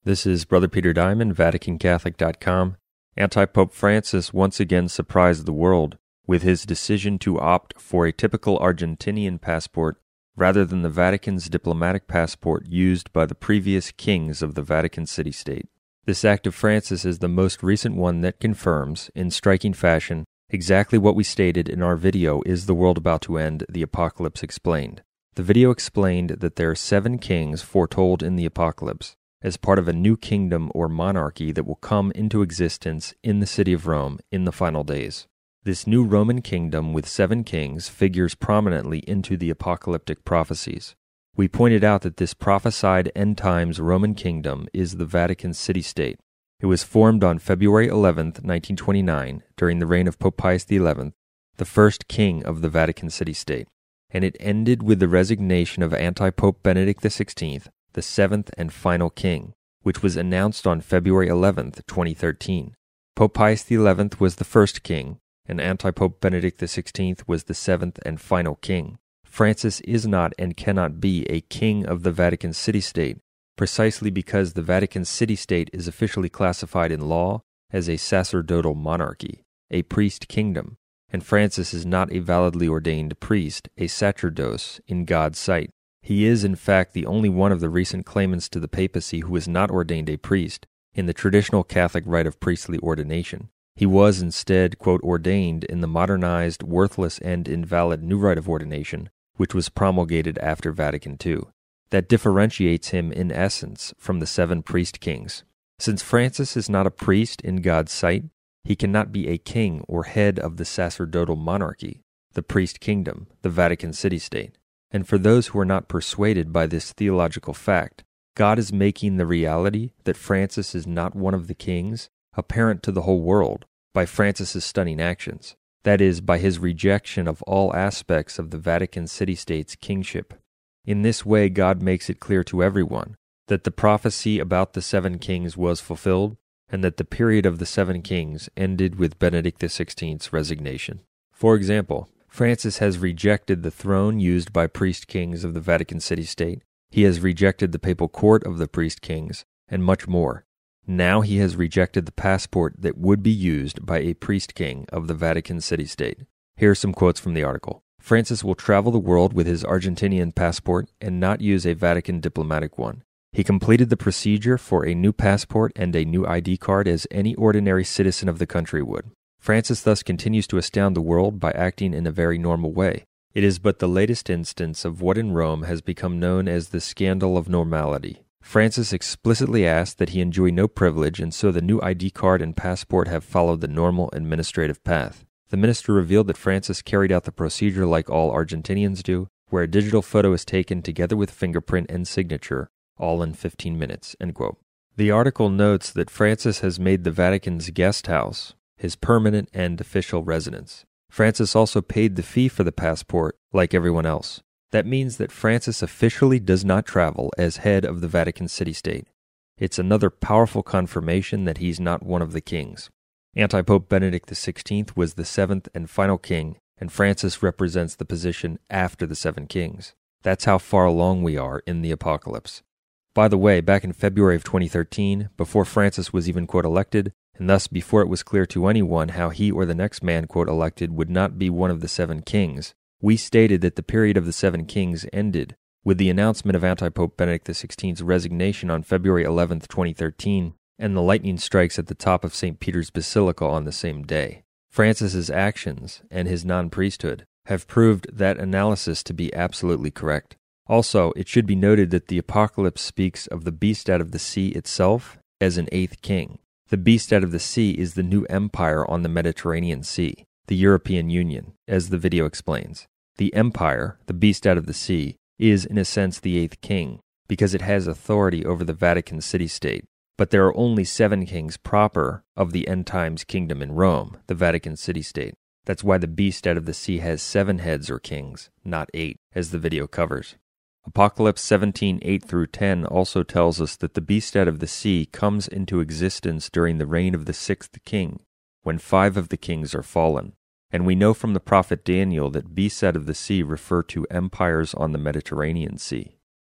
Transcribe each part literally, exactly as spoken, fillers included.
This is Brother Peter Diamond, Vatican Catholic dot com. Anti-Pope Francis once again surprised the world with his decision to opt for a typical Argentinian passport rather than the Vatican's diplomatic passport used by the previous kings of the Vatican city-state. This act of Francis is the most recent one that confirms, in striking fashion, exactly what we stated in our video Is the World About to End? The Apocalypse Explained. The video explained that there are seven kings foretold in the Apocalypse, as part of a new kingdom or monarchy that will come into existence in the city of Rome in the final days. This new Roman kingdom with seven kings figures prominently into the apocalyptic prophecies. We pointed out that this prophesied end times Roman kingdom is the Vatican city-state. It was formed on February eleventh, nineteen twenty-nine, during the reign of Pope Pius the eleventh, the first king of the Vatican city-state, and it ended with the resignation of anti-Pope Benedict the sixteenth, the seventh and final king, which was announced on February eleventh, twenty thirteen. Pope Pius the eleventh was the first king, and anti-Pope Benedict the sixteenth was the seventh and final king. Francis is not and cannot be a king of the Vatican city-state, precisely because the Vatican city-state is officially classified in law as a sacerdotal monarchy, a priest kingdom, and Francis is not a validly ordained priest, a sacerdos, in God's sight. He is, in fact, the only one of the recent claimants to the papacy who is not ordained a priest in the traditional Catholic rite of priestly ordination. He was instead, quote, ordained in the modernized, worthless, and invalid new rite of ordination, which was promulgated after Vatican two. That differentiates him, in essence, from the seven priest kings. Since Francis is not a priest in God's sight, he cannot be a king or head of the sacerdotal monarchy, the priest kingdom, the Vatican city-state. And for those who are not persuaded by this theological fact, God is making the reality that Francis is not one of the kings apparent to the whole world by Francis's stunning actions, that is, by his rejection of all aspects of the Vatican city-state's kingship. In this way, God makes it clear to everyone that the prophecy about the seven kings was fulfilled, and that the period of the seven kings ended with Benedict the sixteenth's resignation. For example, Francis has rejected the throne used by priest kings of the Vatican city-state. He has rejected the papal court of the priest kings, and much more. Now he has rejected the passport that would be used by a priest king of the Vatican city-state. Here are some quotes from the article. Francis will travel the world with his Argentinian passport and not use a Vatican diplomatic one. He completed the procedure for a new passport and a new I D card as any ordinary citizen of the country would. Francis thus continues to astound the world by acting in a very normal way. It is but the latest instance of what in Rome has become known as the scandal of normality. Francis explicitly asked that he enjoy no privilege, and so the new I D card and passport have followed the normal administrative path. The minister revealed that Francis carried out the procedure like all Argentinians do, where a digital photo is taken together with fingerprint and signature, all in fifteen minutes, end quote. The article notes that Francis has made the Vatican's guest house his permanent and official residence. Francis also paid the fee for the passport, like everyone else. That means that Francis officially does not travel as head of the Vatican city-state. It's another powerful confirmation that he's not one of the kings. Anti-Pope Benedict the sixteenth was the seventh and final king, and Francis represents the position after the seven kings. That's how far along we are in the apocalypse. By the way, back in February of twenty thirteen, before Francis was even, quote, elected, and thus before it was clear to anyone how he or the next man, quote, elected would not be one of the seven kings, we stated that the period of the seven kings ended with the announcement of anti-Pope Benedict the sixteenth's resignation on February eleventh, twenty thirteen, and the lightning strikes at the top of Saint Peter's Basilica on the same day. Francis's actions and his non-priesthood have proved that analysis to be absolutely correct. Also, it should be noted that the Apocalypse speaks of the beast out of the sea itself as an eighth king. The beast out of the sea is the new empire on the Mediterranean Sea, the European Union, as the video explains. The empire, the beast out of the sea, is in a sense the eighth king, because it has authority over the Vatican city-state. But there are only seven kings proper of the end times kingdom in Rome, the Vatican city-state. That's why the beast out of the sea has seven heads or kings, not eight, as the video covers. Apocalypse seventeen, eight through ten also tells us that the beast out of the sea comes into existence during the reign of the sixth king, when five of the kings are fallen. And we know from the prophet Daniel that beasts out of the sea refer to empires on the Mediterranean Sea.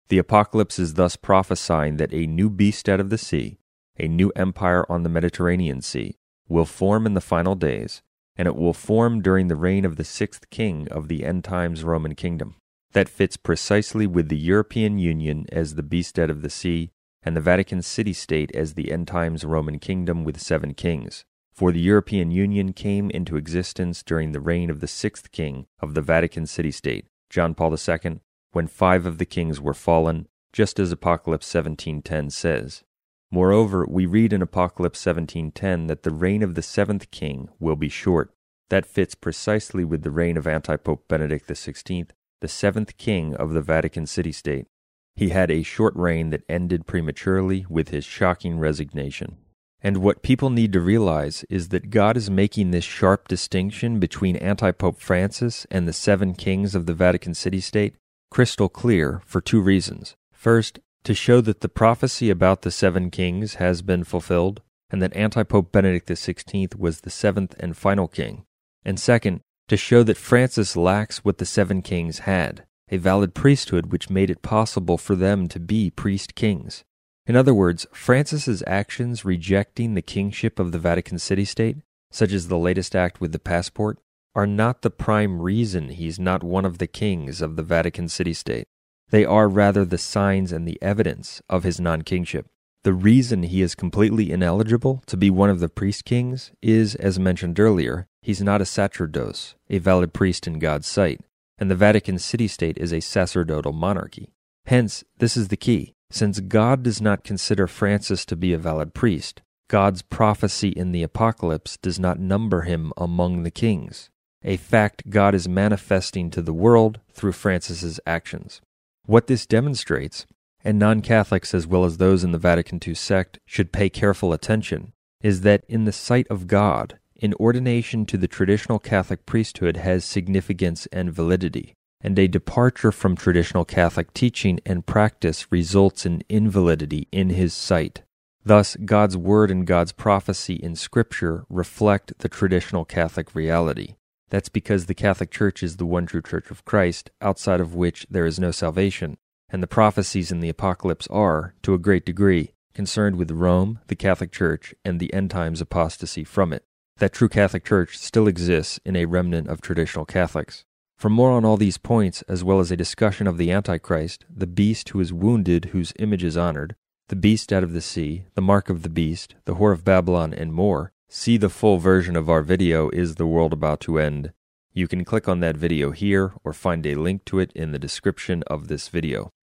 The Apocalypse is thus prophesying that a new beast out of the sea, a new empire on the Mediterranean Sea, will form in the final days, and it will form during the reign of the sixth king of the end times Roman kingdom. That fits precisely with the European Union as the beast out of the sea, and the Vatican City-State as the end times Roman kingdom with seven kings. For the European Union came into existence during the reign of the sixth king of the Vatican City-State, John Paul the Second, when five of the kings were fallen, just as Apocalypse seventeen ten says. Moreover, we read in Apocalypse seventeen ten that the reign of the seventh king will be short. That fits precisely with the reign of Antipope Benedict the sixteenth, the seventh king of the Vatican City-State. He had a short reign that ended prematurely with his shocking resignation. And what people need to realize is that God is making this sharp distinction between Antipope Francis and the seven kings of the Vatican City-State crystal clear for two reasons. First, to show that the prophecy about the seven kings has been fulfilled, and that Antipope Benedict the sixteenth was the seventh and final king. And second, to show that Francis lacks what the seven kings had, a valid priesthood which made it possible for them to be priest-kings. In other words, Francis's actions rejecting the kingship of the Vatican City-State, such as the latest act with the passport, are not the prime reason he's not one of the kings of the Vatican City-State. They are rather the signs and the evidence of his non-kingship. The reason he is completely ineligible to be one of the priest-kings is, as mentioned earlier, he's not a sacerdos, a valid priest in God's sight, and the Vatican City-State is a sacerdotal monarchy. Hence, this is the key. Since God does not consider Francis to be a valid priest, God's prophecy in the Apocalypse does not number him among the kings, a fact God is manifesting to the world through Francis's actions. What this demonstrates, and non-Catholics as well as those in the Vatican two sect should pay careful attention, is that in the sight of God, an ordination to the traditional Catholic priesthood has significance and validity, and a departure from traditional Catholic teaching and practice results in invalidity in his sight. Thus, God's word and God's prophecy in Scripture reflect the traditional Catholic reality. That's because the Catholic Church is the one true Church of Christ, outside of which there is no salvation, and the prophecies in the Apocalypse are, to a great degree, concerned with Rome, the Catholic Church, and the end times apostasy from it. That true Catholic Church still exists in a remnant of traditional Catholics. For more on all these points, as well as a discussion of the Antichrist, the beast who is wounded, whose image is honored, the beast out of the sea, the mark of the beast, the whore of Babylon, and more, see the full version of our video, Is the World About to End? You can click on that video here or find a link to it in the description of this video.